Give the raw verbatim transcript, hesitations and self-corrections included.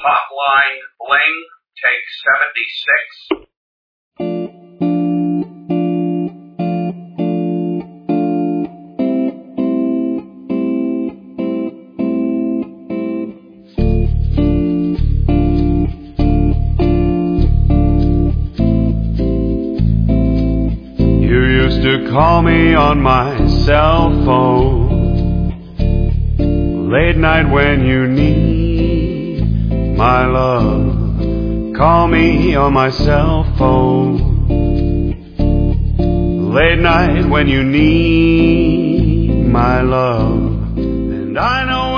Hotline Bling, take seventy-six. You used to call me on my cell phone late night when you need my love. Call me on my cell phone late night when you need my love. And I know